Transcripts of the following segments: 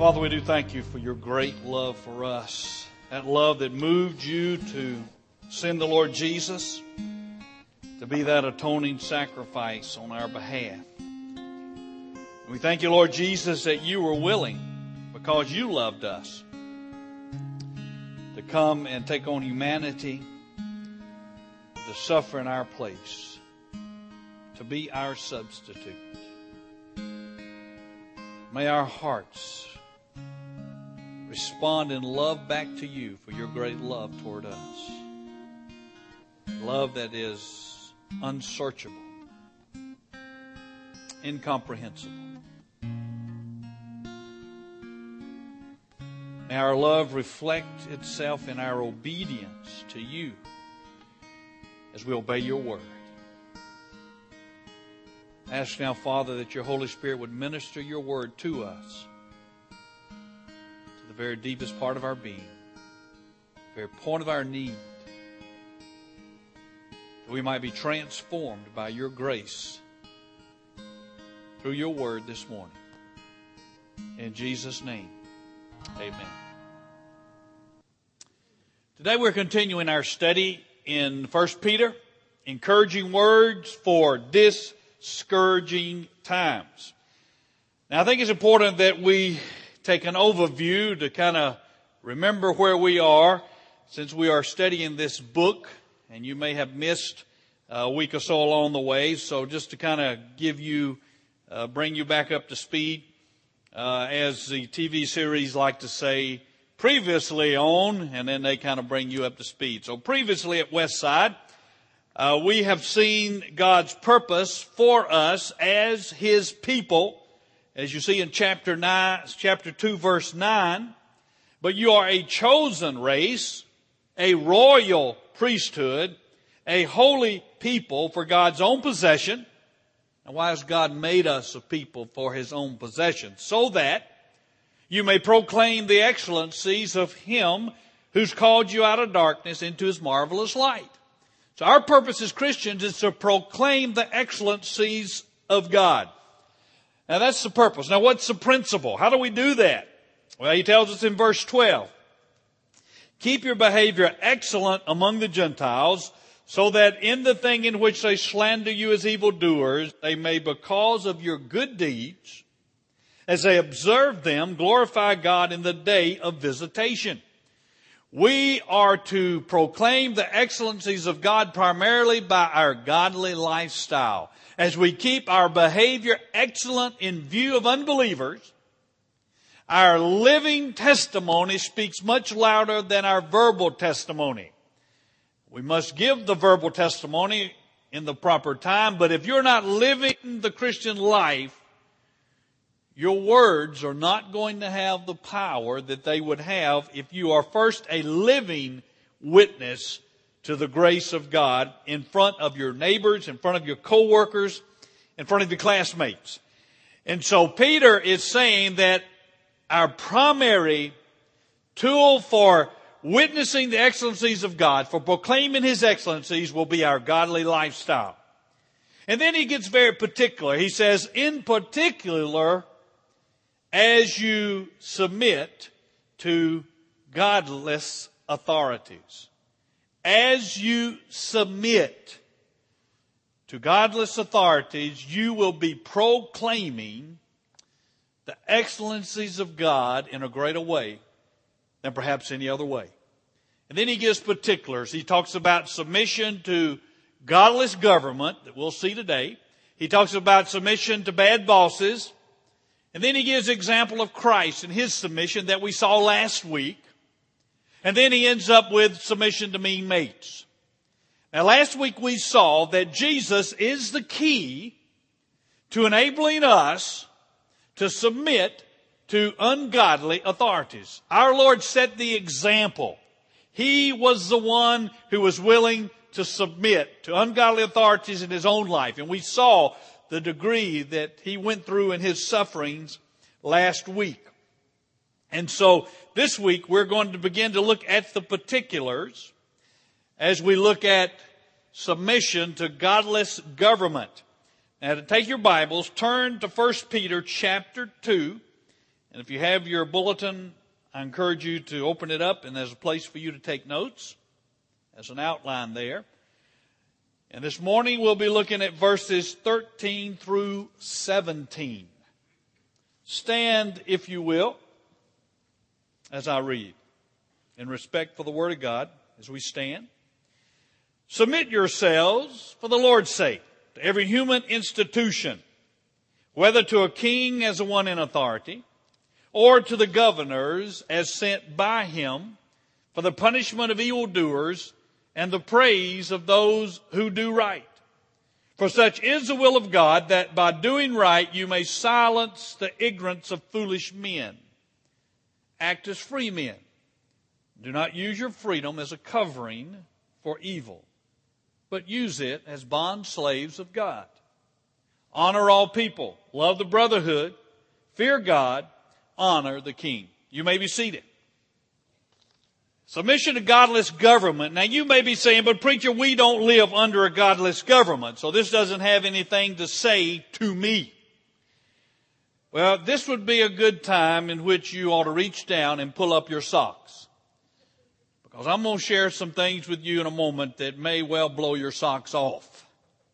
Father, we do thank you for your great love for us. That love that moved you to send the Lord Jesus to be that atoning sacrifice on our behalf. We thank you, Lord Jesus, that you were willing, because you loved us, to come and take on humanity, to suffer in our place, to be our substitute. May our hearts respond in love back to you for your great love toward us. Love that is unsearchable, incomprehensible. May our love reflect itself in our obedience to you as we obey your word. I ask now, Father, that your Holy Spirit would minister your word to us, to the very deepest part of our being, the very point of our need, that we might be transformed by your grace through your word this morning. In Jesus' name, amen. Today we're continuing our study in 1 Peter, encouraging words for discouraging times. Now I think it's important that we take an overview to kind of remember where we are since we are studying this book, and you may have missed a week or so along the way. So just to kind of give you, bring you back up to speed, as the TV series like to say, previously on, and then they kind of bring you up to speed. So previously at Westside, we have seen God's purpose for us as His people, as you see in chapter 2, verse 9. But you are a chosen race, a royal priesthood, a holy people for God's own possession. And why has God made us a people for His own possession? So that you may proclaim the excellencies of Him who's called you out of darkness into His marvelous light. So our purpose as Christians is to proclaim the excellencies of God. Now that's the purpose. Now what's the principle? How do we do that? Well, he tells us in verse 12, keep your behavior excellent among the Gentiles, so that in the thing in which they slander you as evildoers, they may, because of your good deeds, as they observe them, glorify God in the day of visitation. We are to proclaim the excellencies of God primarily by our godly lifestyle. As we keep our behavior excellent in view of unbelievers, our living testimony speaks much louder than our verbal testimony. We must give the verbal testimony in the proper time, but if you're not living the Christian life, your words are not going to have the power that they would have if you are first a living witness to the grace of God in front of your neighbors, in front of your co-workers, in front of your classmates. And so Peter is saying that our primary tool for witnessing the excellencies of God, for proclaiming His excellencies, will be our godly lifestyle. And then he gets very particular. He says, in particular, as you submit to godless authorities. As you submit to godless authorities, you will be proclaiming the excellencies of God in a greater way than perhaps any other way. And then he gives particulars. He talks about submission to godless government that we'll see today. He talks about submission to bad bosses. And then he gives example of Christ and His submission that we saw last week. And then he ends up with submission to mean mates. Now last week we saw that Jesus is the key to enabling us to submit to ungodly authorities. Our Lord set the example. He was the one who was willing to submit to ungodly authorities in His own life. And we saw the degree that He went through in His sufferings last week. And so this week we're going to begin to look at the particulars as we look at submission to godless government. Now to take your Bibles, turn to 1 Peter chapter 2. And if you have your bulletin, I encourage you to open it up, and there's a place for you to take notes. There's an outline there. And this morning we'll be looking at verses 13 through 17. Stand, if you will, as I read, in respect for the Word of God as we stand. Submit yourselves for the Lord's sake to every human institution, whether to a king as the one in authority, or to the governors as sent by him for the punishment of evildoers and the praise of those who do right. For such is the will of God, that by doing right you may silence the ignorance of foolish men. Act as free men. Do not use your freedom as a covering for evil, but use it as bond slaves of God. Honor all people, love the brotherhood, fear God, honor the king. You may be seated. Submission to godless government. Now you may be saying, but preacher, we don't live under a godless government, so this doesn't have anything to say to me. Well, this would be a good time in which you ought to reach down and pull up your socks. Because I'm going to share some things with you in a moment that may well blow your socks off.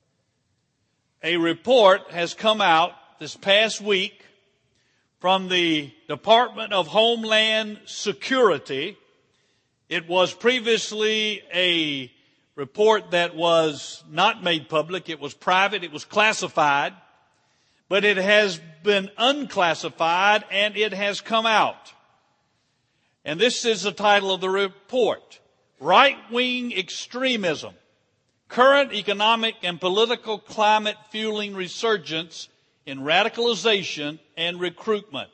A report has come out this past week from the Department of Homeland Security. It was previously a report that was not made public. It was private. It was classified. But it has been unclassified and it has come out. And this is the title of the report: Right-Wing Extremism, Current Economic and Political Climate Fueling Resurgence in Radicalization and Recruitment.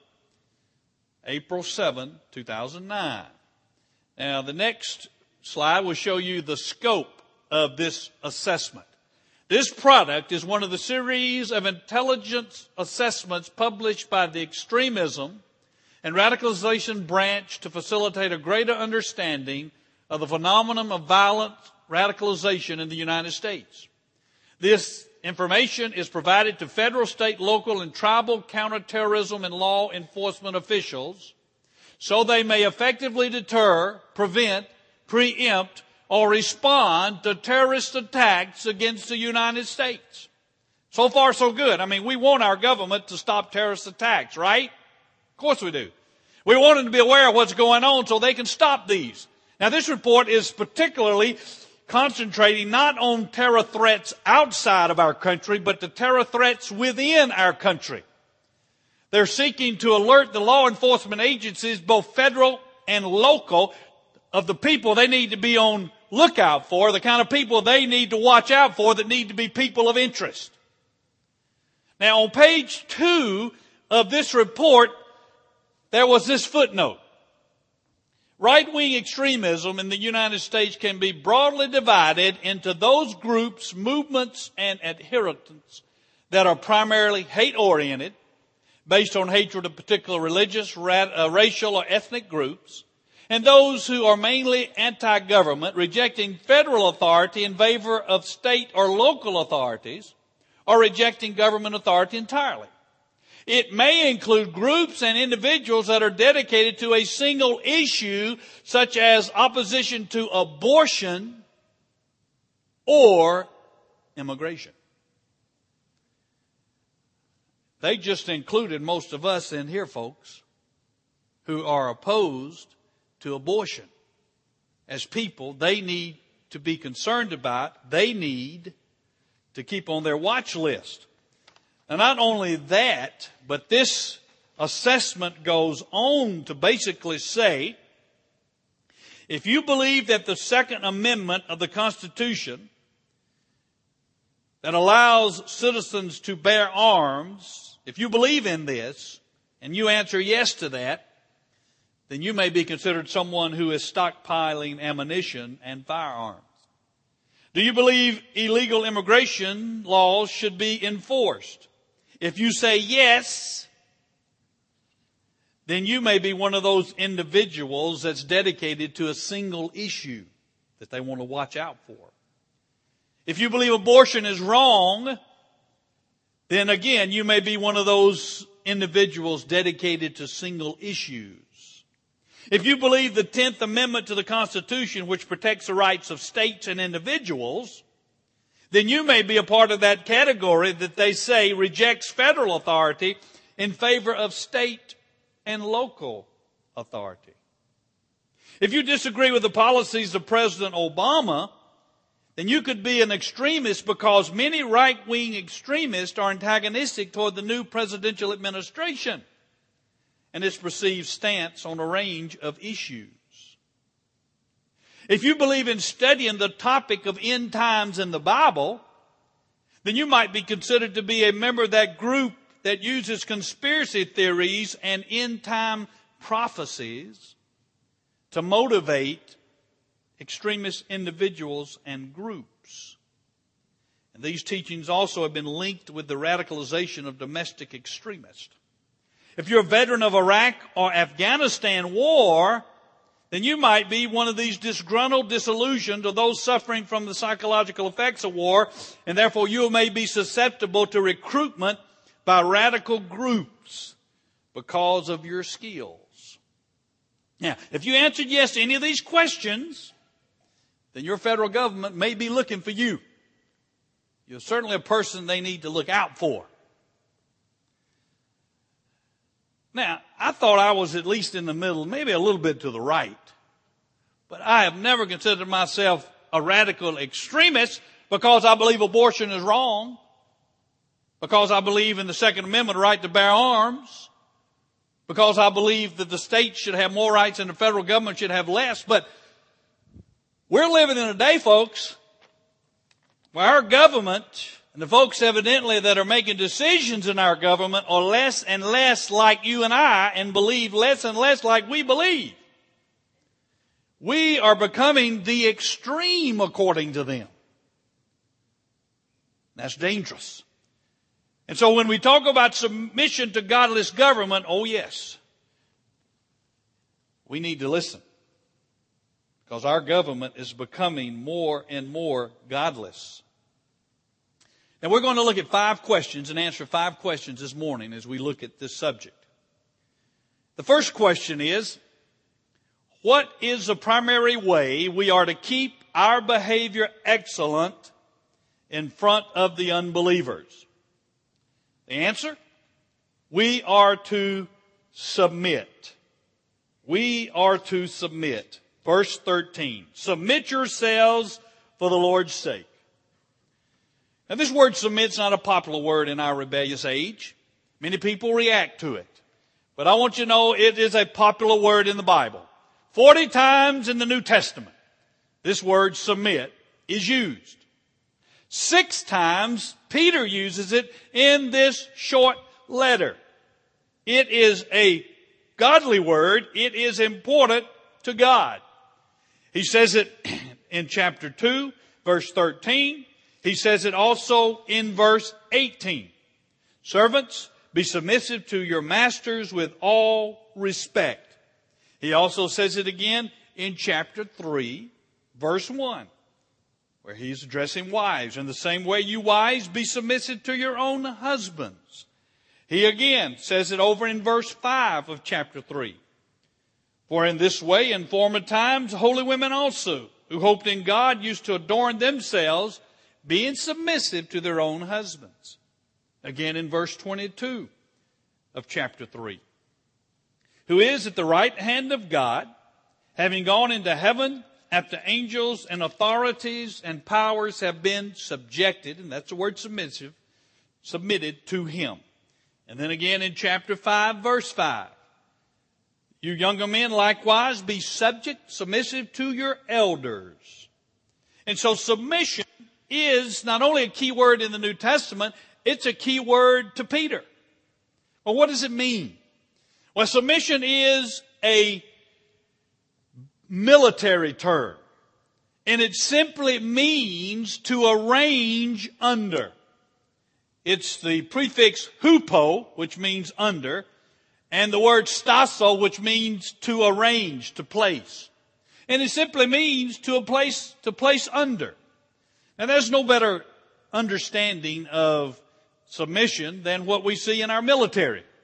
April 7, 2009. Now, the next slide will show you the scope of this assessment. This product is one of the series of intelligence assessments published by the Extremism and Radicalization Branch to facilitate a greater understanding of the phenomenon of violent radicalization in the United States. This information is provided to federal, state, local, and tribal counterterrorism and law enforcement officials so they may effectively deter, prevent, preempt, or respond to terrorist attacks against the United States. So far, so good. I mean, we want our government to stop terrorist attacks, right? Of course we do. We want them to be aware of what's going on so they can stop these. Now, this report is particularly concentrating not on terror threats outside of our country, but the terror threats within our country. They're seeking to alert the law enforcement agencies, both federal and local, of the people they need to be on lookout for, the kind of people they need to watch out for that need to be people of interest. Now, on page 2 of this report, there was this footnote. Right-wing extremism in the United States can be broadly divided into those groups, movements, and adherents that are primarily hate-oriented, based on hatred of particular religious, racial, or ethnic groups, and those who are mainly anti-government, rejecting federal authority in favor of state or local authorities, or rejecting government authority entirely. It may include groups and individuals that are dedicated to a single issue, such as opposition to abortion or immigration. They just included most of us in here, folks, who are opposed to abortion as people they need to be concerned about, they need to keep on their watch list. And not only that, but this assessment goes on to basically say, if you believe that the Second Amendment of the Constitution that allows citizens to bear arms, if you believe in this, and you answer yes to that, then you may be considered someone who is stockpiling ammunition and firearms. Do you believe illegal immigration laws should be enforced? If you say yes, then you may be one of those individuals that's dedicated to a single issue that they want to watch out for. If you believe abortion is wrong, then again, you may be one of those individuals dedicated to single issues. If you believe the 10th Amendment to the Constitution, which protects the rights of states and individuals, then you may be a part of that category that they say rejects federal authority in favor of state and local authority. If you disagree with the policies of President Obama, then you could be an extremist because many right-wing extremists are antagonistic toward the new presidential administration and its perceived stance on a range of issues. If you believe in studying the topic of end times in the Bible, then you might be considered to be a member of that group that uses conspiracy theories and end time prophecies to motivate extremist individuals and groups. And these teachings also have been linked with the radicalization of domestic extremists. If you're a veteran of Iraq or Afghanistan war, then you might be one of these disgruntled, disillusioned, or those suffering from the psychological effects of war, and therefore you may be susceptible to recruitment by radical groups because of your skills. Now, if you answered yes to any of these questions, then your federal government may be looking for you. You're certainly a person they need to look out for. Now, I thought I was at least in the middle, maybe a little bit to the right. But I have never considered myself a radical extremist because I believe abortion is wrong, because I believe in the Second Amendment right to bear arms, because I believe that the state should have more rights and the federal government should have less. But we're living in a day, folks, where our government and the folks evidently that are making decisions in our government are less and less like you and I and believe less and less like we believe. We are becoming the extreme according to them. That's dangerous. And so when we talk about submission to godless government, oh yes, we need to listen. Because our government is becoming more and more godless. Now we're going to look at 5 questions and answer 5 questions this morning as we look at this subject. The first question is, what is the primary way we are to keep our behavior excellent in front of the unbelievers? The answer? We are to submit. We are to submit. Verse 13, submit yourselves for the Lord's sake. Now this word submit's not a popular word in our rebellious age. Many people react to it. But I want you to know it is a popular word in the Bible. 40 times in the New Testament, this word submit is used. 6 times Peter uses it in this short letter. It is a godly word. It is important to God. He says it in chapter 2, verse 13. He says it also in verse 18. Servants, be submissive to your masters with all respect. He also says it again in chapter 3, verse 1, where he's addressing wives. In the same way, you wives, be submissive to your own husbands. He again says it over in verse 5 of chapter 3. For in this way, in former times, holy women also, who hoped in God, used to adorn themselves, being submissive to their own husbands. Again in verse 22 of chapter 3. Who is at the right hand of God, having gone into heaven after angels and authorities and powers have been subjected, and that's the word submissive, submitted to him. And then again in chapter 5, verse 5. You younger men likewise be submissive to your elders. And so submission is not only a key word in the New Testament, it's a key word to Peter. Well, what does it mean? Well, submission is a military term. And it simply means to arrange under. It's the prefix hupo, which means under, and the word stasso, which means to arrange, to place. And it simply means to place under. Now there's no better understanding of submission than what we see in our military.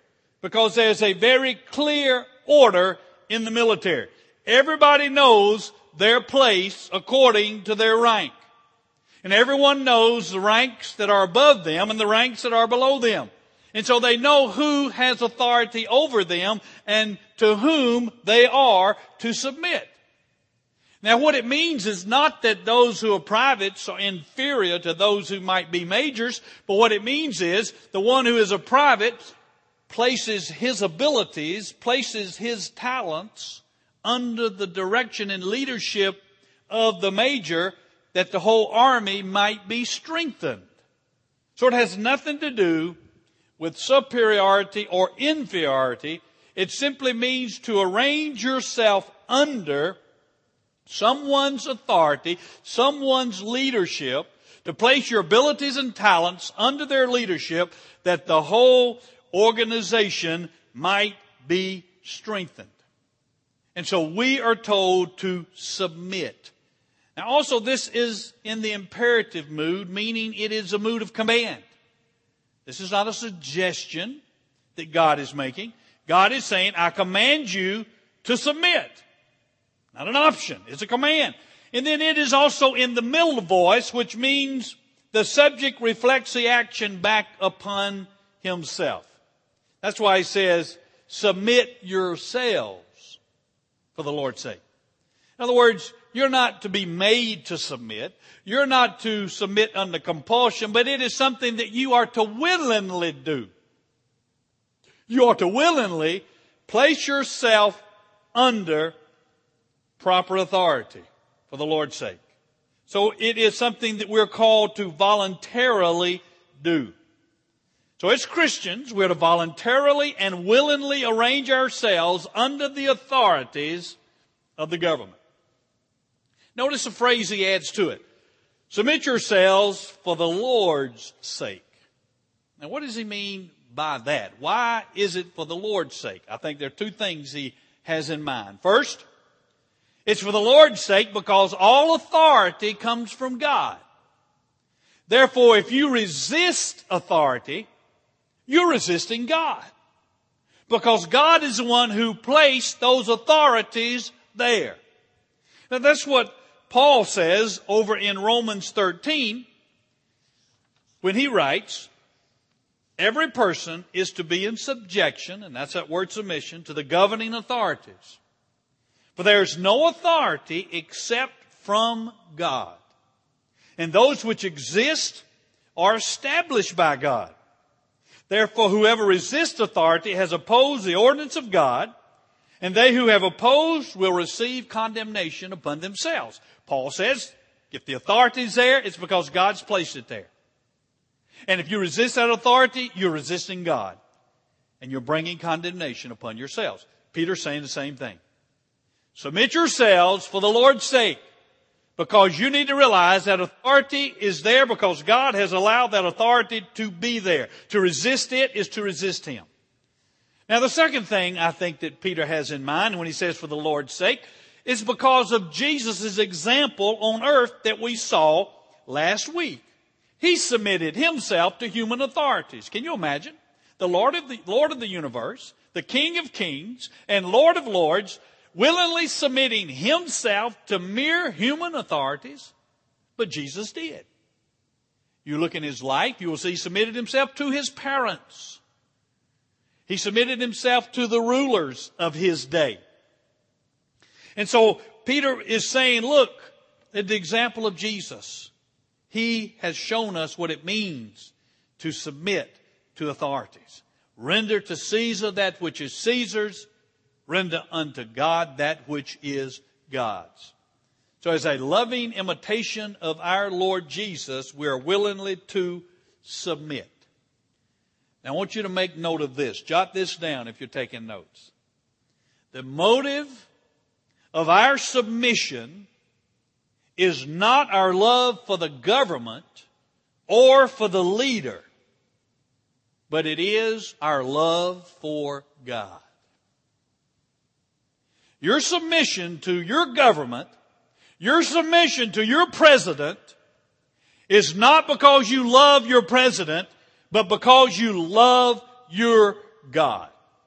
because there's a very clear order in the military. Everybody knows their place according to their rank. And everyone knows the ranks that are above them and the ranks that are below them. And so they know who has authority over them and to whom they are to submit. Now what it means is not that those who are privates are inferior to those who might be majors, but what it means is the one who is a private places his abilities, places his talents under the direction and leadership of the major, that the whole army might be strengthened. So it has nothing to do with superiority or inferiority. It simply means to arrange yourself under someone's authority, someone's leadership, to place your abilities and talents under their leadership, that the whole organization might be strengthened. And so we are told to submit. Now also this is in the imperative mood, meaning it is a mood of command. This is not a suggestion that God is making. God is saying, I command you to submit. Not an option, it's a command. And then it is also in the middle voice, which means the subject reflects the action back upon himself. That's why he says, submit yourselves for the Lord's sake. In other words, you're not to be made to submit. You're not to submit under compulsion, but it is something that you are to willingly do. You are to willingly place yourself under proper authority for the Lord's sake. So it is something that we're called to voluntarily do. So as Christians, we're to voluntarily and willingly arrange ourselves under the authorities of the government. Notice the phrase he adds to it. Submit yourselves for the Lord's sake. Now what does he mean by that? Why is it for the Lord's sake? I think there are two things he has in mind. First, it's for the Lord's sake because all authority comes from God. Therefore, if you resist authority, you're resisting God. Because God is the one who placed those authorities there. Now that's what Paul says over in Romans 13 when he writes, every person is to be in subjection, and that's that word submission, to the governing authorities. For there is no authority except from God. And those which exist are established by God. Therefore, whoever resists authority has opposed the ordinance of God, and they who have opposed will receive condemnation upon themselves. Paul says, if the authority is there, it's because God's placed it there. And if you resist that authority, you're resisting God. And you're bringing condemnation upon yourselves. Peter's saying the same thing. Submit yourselves for the Lord's sake, because you need to realize that authority is there because God has allowed that authority to be there. To resist it is to resist Him. Now the second thing I think that Peter has in mind when he says for the Lord's sake is because of Jesus' example on earth that we saw last week. He submitted Himself to human authorities. Can you imagine? The Lord of the universe, the King of kings and Lord of lords, willingly submitting Himself to mere human authorities, but Jesus did. You look in His life, you will see He submitted Himself to His parents. He submitted Himself to the rulers of His day. And so Peter is saying, look at the example of Jesus. He has shown us what it means to submit to authorities. Render to Caesar that which is Caesar's. Render unto God that which is God's. So as a loving imitation of our Lord Jesus, we are willingly to submit. Now I want you to make note of this. Jot this down if you're taking notes. The motive of our submission is not our love for the government or for the leader, but it is our love for God. Your submission to your government, your submission to your president is not because you love your president, but because you love your God.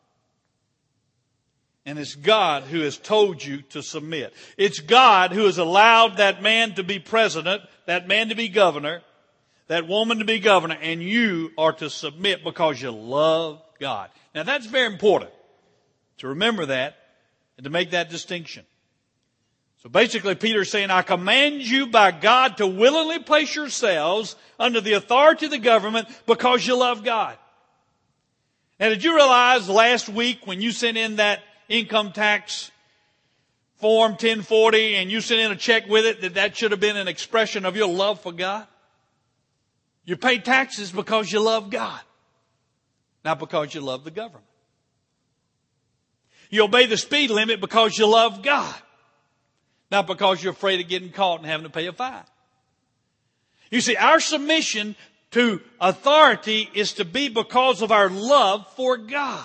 And it's God who has told you to submit. It's God who has allowed that man to be president, that man to be governor, that woman to be governor, and you are to submit because you love God. Now that's very important to remember that and to make that distinction. So basically Peter's saying, I command you by God to willingly place yourselves under the authority of the government because you love God. Now did you realize last week when you sent in that income tax form 1040 and you sent in a check with it that should have been an expression of your love for God? You pay taxes because you love God, not because you love the government. You obey the speed limit because you love God, not because you're afraid of getting caught and having to pay a fine. You see, our submission to authority is to be because of our love for God.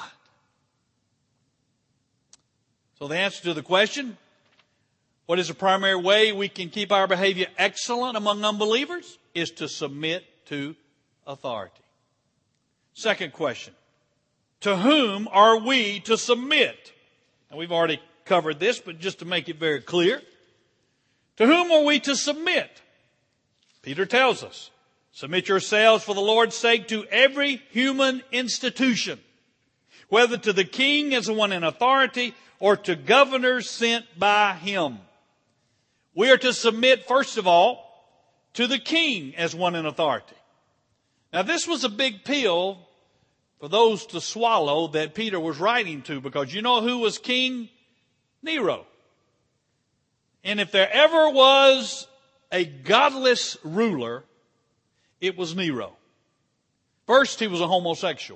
So the answer to the question, what is the primary way we can keep our behavior excellent among unbelievers? Is to submit to authority. Second question, to whom are we to submit? Now we've already covered this, but just to make it very clear, to whom are we to submit? Peter tells us, submit yourselves for the Lord's sake to every human institution, whether to the king as the one in authority or to governors sent by him. We are to submit, first of all, to the king as one in authority. Now this was a big pill for those to swallow that Peter was writing to, because you know who was king? Nero. And if there ever was a godless ruler, it was Nero. First, he was a homosexual.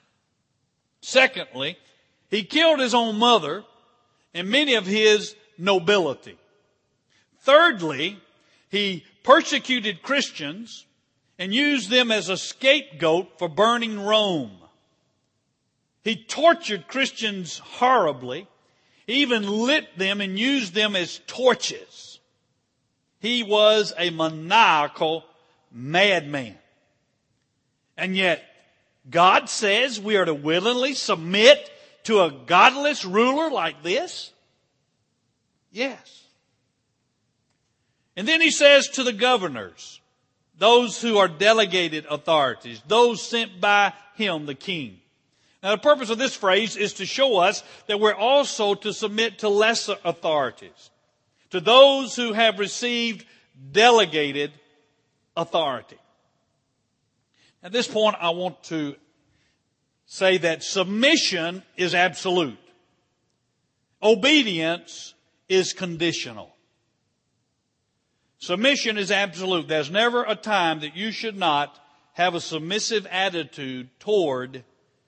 Secondly, he killed his own mother and many of his nobility. Thirdly, he persecuted Christians and used them as a scapegoat for burning Rome. He tortured Christians horribly. He even lit them and used them as torches. He was a maniacal madman. And yet, God says we are to willingly submit to a godless ruler like this? Yes. And then he says to the governors, those who are delegated authorities, those sent by him, the king. Now the purpose of this phrase is to show us that we're also to submit to lesser authorities, to those who have received delegated authority. At this point, I want to say that submission is absolute. Obedience is conditional. Submission is absolute. There's never a time that you should not have a submissive attitude toward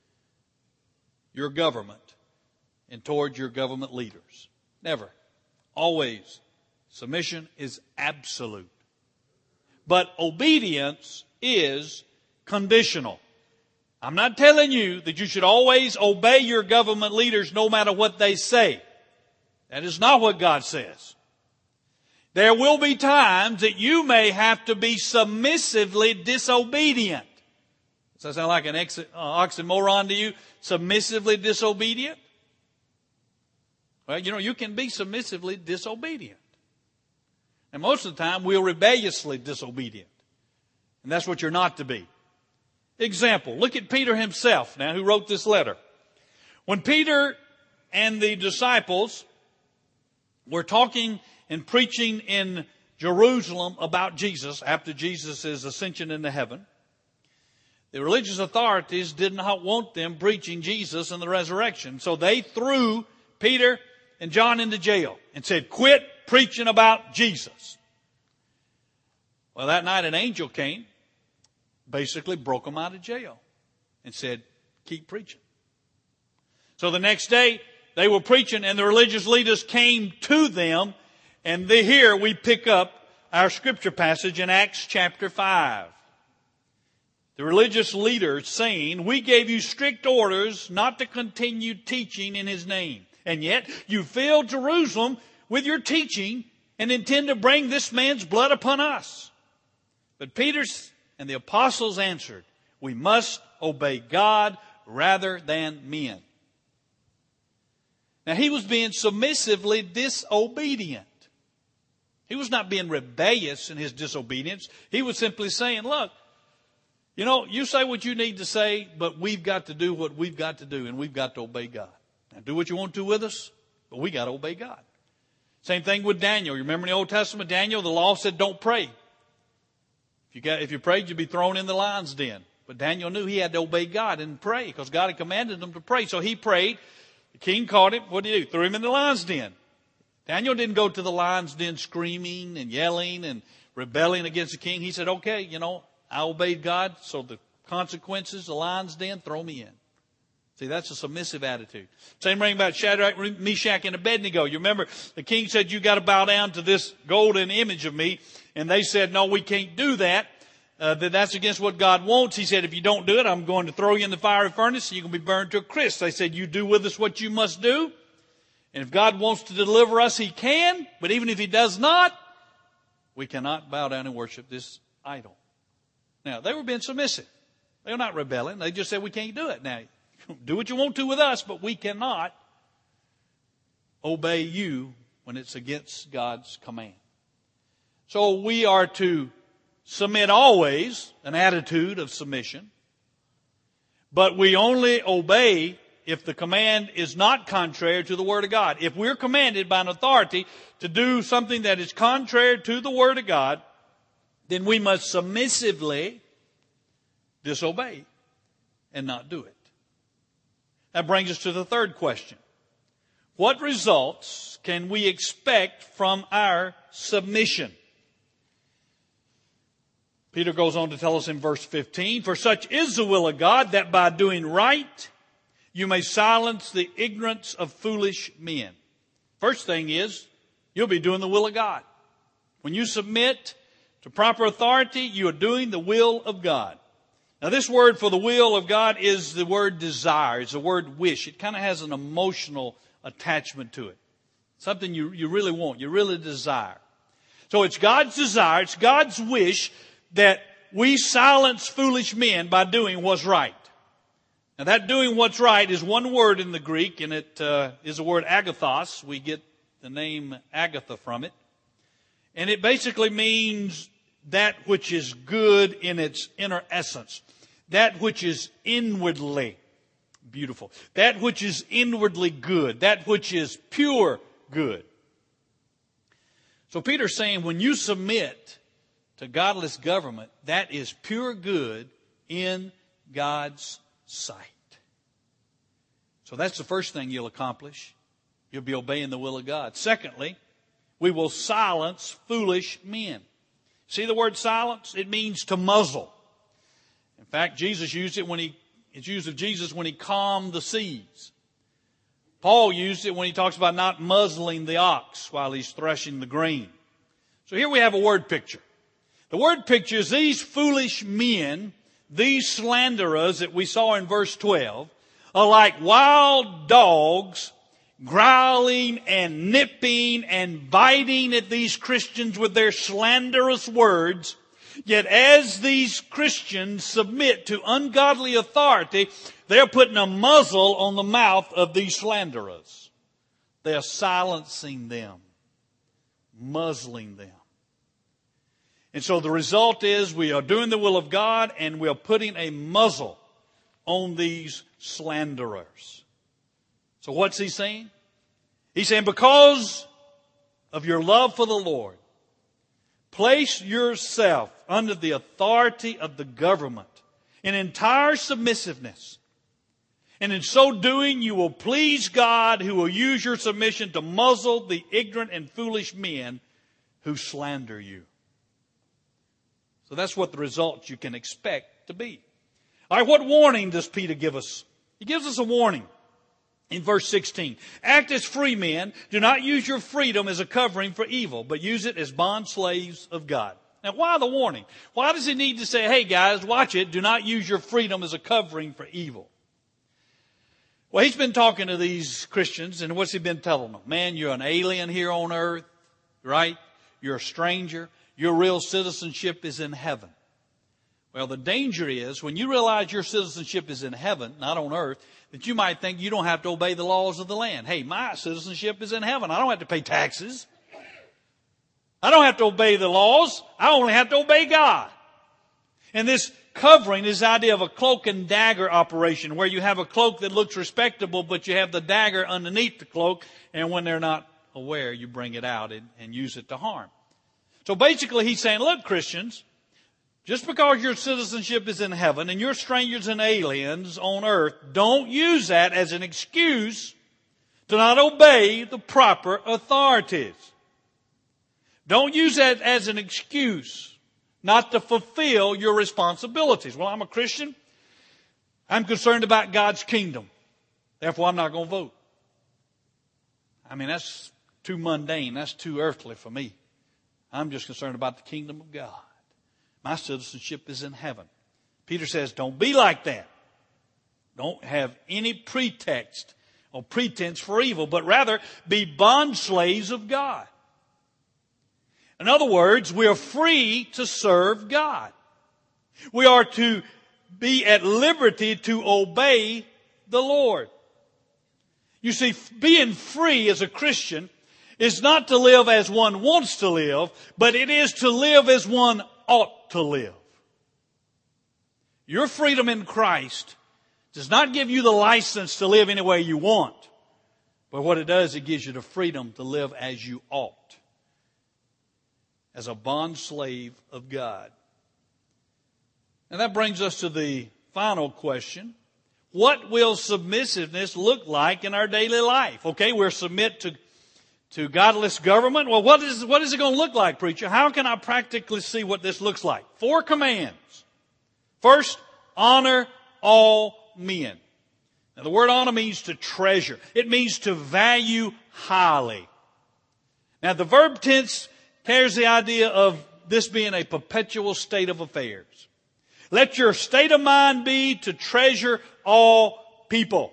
your government and toward your government leaders. Never. Always. Submission is absolute. But obedience is conditional. I'm not telling you that you should always obey your government leaders no matter what they say. That is not what God says. There will be times that you may have to be submissively disobedient. Does that sound like an oxymoron to you? Submissively disobedient? Well, you can be submissively disobedient. And most of the time, we're rebelliously disobedient. And that's what you're not to be. Example, look at Peter himself now, who wrote this letter. When Peter and the disciples were talking and preaching in Jerusalem about Jesus after Jesus' ascension into heaven, the religious authorities did not want them preaching Jesus and the resurrection. So they threw Peter and John into jail and said, quit preaching about Jesus. Well, that night an angel came, basically broke them out of jail and said, keep preaching. So the next day they were preaching and the religious leaders came to them, and here we pick up our scripture passage in Acts chapter 5. The religious leaders saying, we gave you strict orders not to continue teaching in his name. And yet you filled Jerusalem with your teaching and intend to bring this man's blood upon us. But Peter and the apostles answered, we must obey God rather than men. Now, he was being submissively disobedient. He was not being rebellious in his disobedience. He was simply saying, look, you say what you need to say, but we've got to do what we've got to do, and we've got to obey God. Now, do what you want to with us, but we got to obey God. Same thing with Daniel. You remember in the Old Testament, Daniel, the law said don't pray. If you prayed, you'd be thrown in the lion's den. But Daniel knew he had to obey God and pray because God had commanded him to pray. So he prayed. The king caught him. What did he do? Threw him in the lion's den. Daniel didn't go to the lion's den screaming and yelling and rebelling against the king. He said, okay, I obeyed God, so the consequences, the lion's den, throw me in. See, that's a submissive attitude. Same thing about Shadrach, Meshach, and Abednego. You remember the king said, you got to bow down to this golden image of me. And they said, no, we can't do that. That's against what God wants. He said, if you don't do it, I'm going to throw you in the fiery furnace and you're going to be burned to a crisp. They said, you do with us what you must do. And if God wants to deliver us, he can. But even if he does not, we cannot bow down and worship this idol. Now, they were being submissive. They were not rebelling. They just said, we can't do it. Now, do what you want to with us, but we cannot obey you when it's against God's command. So we are to submit always, an attitude of submission. But we only obey if the command is not contrary to the Word of God. If we're commanded by an authority to do something that is contrary to the Word of God, then we must submissively disobey and not do it. That brings us to the third question. What results can we expect from our submission? Peter goes on to tell us in verse 15, for such is the will of God, that by doing right you may silence the ignorance of foolish men. First thing is, you'll be doing the will of God. When you submit to proper authority, you are doing the will of God. Now this word for the will of God is the word desire. It's the word wish. It kind of has an emotional attachment to it. Something you really want, you really desire. So it's God's desire, it's God's wish that we silence foolish men by doing what's right. Now that doing what's right is one word in the Greek, and it is the word agathos. We get the name Agatha from it. And it basically means that which is good in its inner essence. That which is inwardly beautiful. That which is inwardly good. That which is pure good. So Peter's saying when you submit to godless government, that is pure good in God's sight. So that's the first thing you'll accomplish. You'll be obeying the will of God. Secondly, we will silence foolish men. See the word silence? It means to muzzle. In fact, Jesus used it it's used of Jesus when he calmed the seas. Paul used it when he talks about not muzzling the ox while he's threshing the grain. So here we have a word picture. The word picture is these foolish men, these slanderers that we saw in verse 12, are like wild dogs growling and nipping and biting at these Christians with their slanderous words. Yet as these Christians submit to ungodly authority, they're putting a muzzle on the mouth of these slanderers. They're silencing them, muzzling them. And so the result is we are doing the will of God and we are putting a muzzle on these slanderers. So what's he saying? He's saying because of your love for the Lord, place yourself under the authority of the government in entire submissiveness. And in so doing, you will please God, who will use your submission to muzzle the ignorant and foolish men who slander you. So that's what the results you can expect to be. All right, what warning does Peter give us? He gives us a warning in verse 16. Act as free men. Do not use your freedom as a covering for evil, but use it as bond slaves of God. Now, why the warning? Why does he need to say, hey guys, watch it. Do not use your freedom as a covering for evil? Well, he's been talking to these Christians, and what's he been telling them? Man, you're an alien here on earth, right? You're a stranger. Your real citizenship is in heaven. Well, the danger is when you realize your citizenship is in heaven, not on earth, that you might think you don't have to obey the laws of the land. Hey, my citizenship is in heaven. I don't have to pay taxes. I don't have to obey the laws. I only have to obey God. And this covering is the idea of a cloak and dagger operation, where you have a cloak that looks respectable, but you have the dagger underneath the cloak, and when they're not aware, you bring it out and use it to harm. So basically he's saying, look, Christians, just because your citizenship is in heaven and you're strangers and aliens on earth, don't use that as an excuse to not obey the proper authorities. Don't use that as an excuse not to fulfill your responsibilities. Well, I'm a Christian. I'm concerned about God's kingdom. Therefore, I'm not going to vote. I mean, that's too mundane. That's too earthly for me. I'm just concerned about the kingdom of God. My citizenship is in heaven. Peter says, don't be like that. Don't have any pretext or pretense for evil, but rather be bond slaves of God. In other words, we are free to serve God. We are to be at liberty to obey the Lord. You see, being free as a Christian is not to live as one wants to live, but it is to live as one ought to live. Your freedom in Christ does not give you the license to live any way you want, but what it does, it gives you the freedom to live as you ought, as a bond slave of God. And that brings us to the final question. What will submissiveness look like in our daily life? Okay, we're submit to godless government. Well, what is it going to look like, preacher? How can I practically see what this looks like? 4 commands. First, honor all men. Now, the word honor means to treasure. It means to value highly. Now, the verb tense carries the idea of this being a perpetual state of affairs. Let your state of mind be to treasure all people.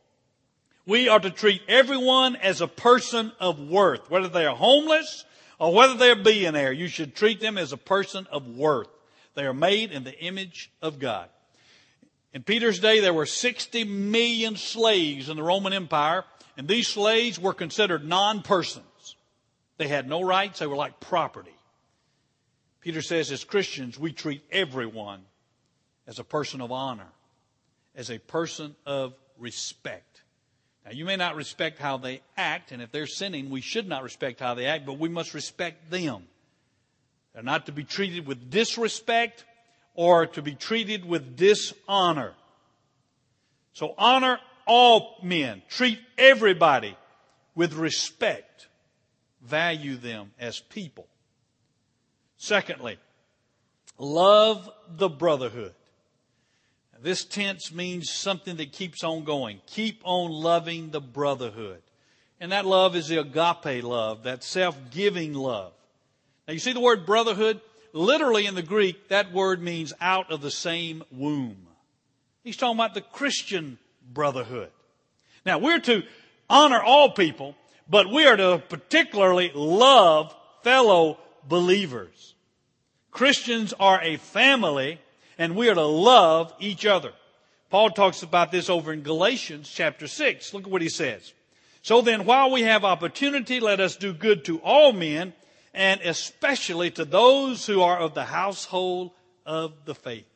We are to treat everyone as a person of worth. Whether they are homeless or whether they're a billionaire, you should treat them as a person of worth. They are made in the image of God. In Peter's day, there were 60 million slaves in the Roman Empire, and these slaves were considered non-persons. They had no rights. They were like property. Peter says, as Christians, we treat everyone as a person of honor, as a person of respect. Now, you may not respect how they act, and if they're sinning, we should not respect how they act, but we must respect them. They're not to be treated with disrespect or to be treated with dishonor. So honor all men. Treat everybody with respect. Value them as people. Secondly, love the brotherhood. This tense means something that keeps on going. Keep on loving the brotherhood. And that love is the agape love, that self-giving love. Now you see the word brotherhood? Literally in the Greek, that word means out of the same womb. He's talking about the Christian brotherhood. Now we're to honor all people, but we are to particularly love fellow believers. Christians are a family, and we are to love each other. Paul talks about this over in Galatians chapter 6. Look at what he says. So then, while we have opportunity, let us do good to all men, and especially to those who are of the household of the faith.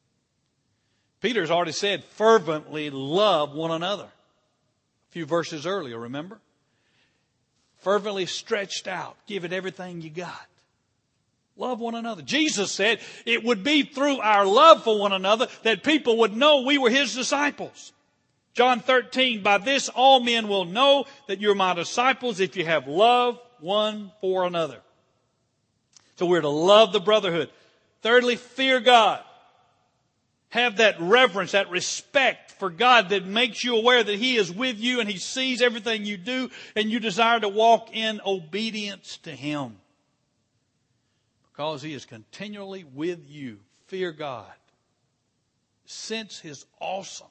Peter's already said, fervently love one another. A few verses earlier, remember? Fervently stretched out. Give it everything you got. Love one another. Jesus said it would be through our love for one another that people would know we were His disciples. John 13, by this all men will know that you're my disciples if you have love one for another. So we're to love the brotherhood. Thirdly, fear God. Have that reverence, that respect for God that makes you aware that He is with you and He sees everything you do, and you desire to walk in obedience to Him. Because He is continually with you. Fear God. Sense His awesomeness.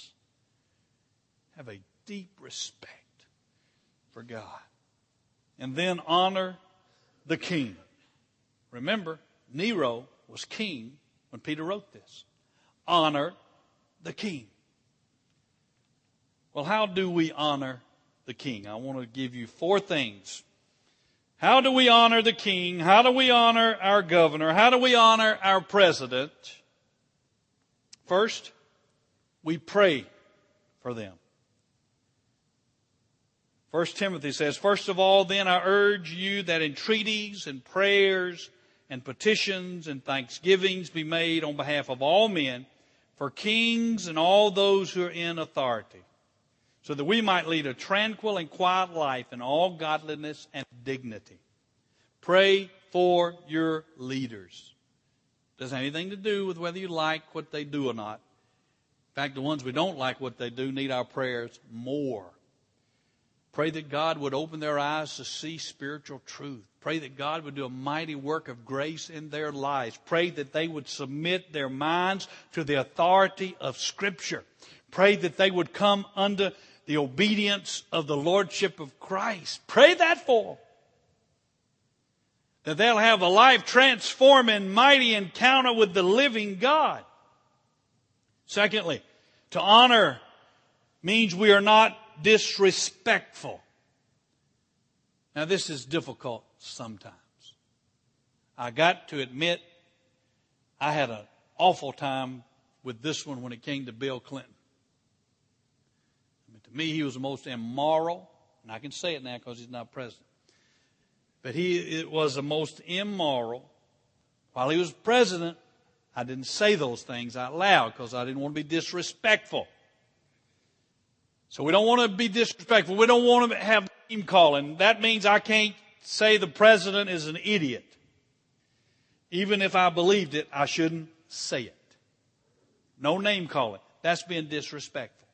Have a deep respect for God. And then honor the king. Remember, Nero was king when Peter wrote this. Honor the king. Well, how do we honor the king? I want to give you 4 things. How do we honor the king? How do we honor our governor? How do we honor our president? First, we pray for them. 1 Timothy says, first of all, then I urge you that entreaties and prayers and petitions and thanksgivings be made on behalf of all men, for kings and all those who are in authority, so that we might lead a tranquil and quiet life in all godliness and dignity. Pray for your leaders. Doesn't have anything to do with whether you like what they do or not. In fact, the ones we don't like what they do need our prayers more. Pray that God would open their eyes to see spiritual truth. Pray that God would do a mighty work of grace in their lives. Pray that they would submit their minds to the authority of Scripture. Pray that they would come under the obedience of the Lordship of Christ. Pray that for them. That they'll have a life-transforming, mighty encounter with the living God. Secondly, to honor means we are not disrespectful. Now, this is difficult sometimes. I got to admit, I had an awful time with this one when it came to Bill Clinton. I mean, to me, he was the most immoral, and I can say it now because he's not president. But it was the most immoral. While he was president, I didn't say those things out loud because I didn't want to be disrespectful. So we don't want to be disrespectful. We don't want to have name calling. That means I can't say the president is an idiot. Even if I believed it, I shouldn't say it. No name calling. That's being disrespectful.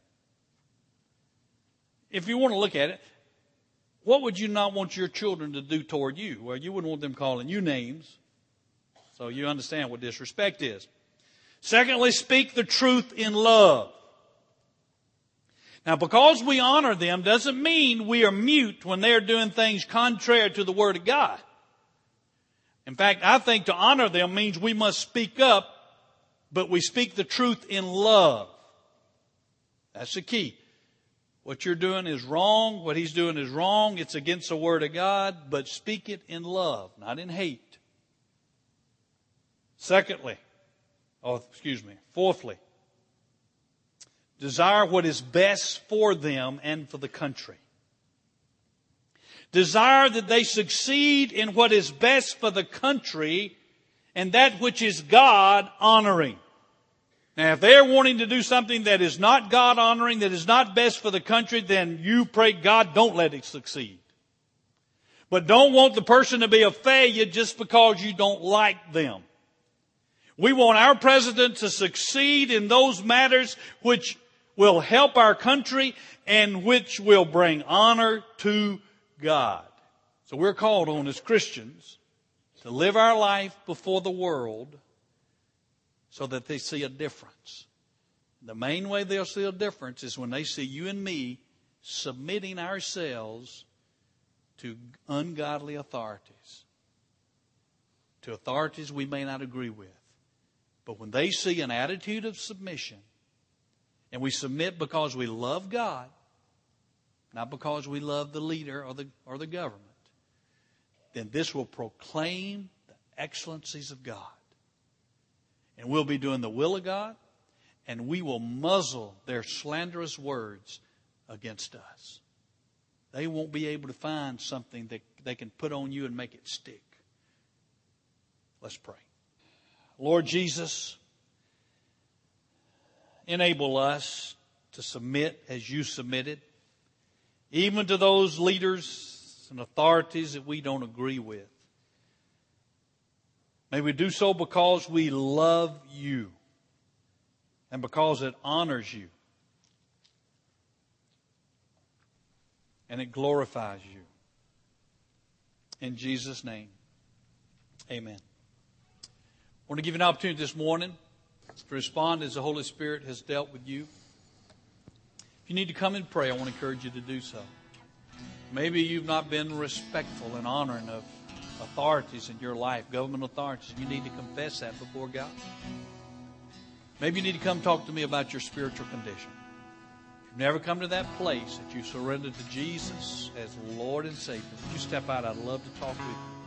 If you want to look at it, what would you not want your children to do toward you? Well, you wouldn't want them calling you names. So you understand what disrespect is. Secondly, speak the truth in love. Now, because we honor them doesn't mean we are mute when they're doing things contrary to the Word of God. In fact, I think to honor them means we must speak up, but we speak the truth in love. That's the key. What you're doing is wrong. What he's doing is wrong. It's against the Word of God, but speak it in love, not in hate. Fourthly, desire what is best for them and for the country. Desire that they succeed in what is best for the country and that which is God honoring. Now, if they're wanting to do something that is not God honoring, that is not best for the country, then you pray, God, don't let it succeed. But don't want the person to be a failure just because you don't like them. We want our president to succeed in those matters which will help our country and which will bring honor to God. So we're called on as Christians to live our life before the world so that they see a difference. The main way they'll see a difference is when they see you and me submitting ourselves to ungodly authorities, to authorities we may not agree with. But when they see an attitude of submission, and we submit because we love God, not because we love the leader or the government, then this will proclaim the excellencies of God. And we'll be doing the will of God, and we will muzzle their slanderous words against us. They won't be able to find something that they can put on you and make it stick. Let's pray. Lord Jesus, enable us to submit as you submitted, even to those leaders and authorities that we don't agree with. May we do so because we love you and because it honors you and it glorifies you. In Jesus' name, amen. I want to give you an opportunity this morning to respond as the Holy Spirit has dealt with you. If you need to come and pray, I want to encourage you to do so. Maybe you've not been respectful and honoring of authorities in your life, government authorities. You need to confess that before God. Maybe you need to come talk to me about your spiritual condition. If you've never come to that place that you surrendered to Jesus as Lord and Savior, would you step out? I'd love to talk with you.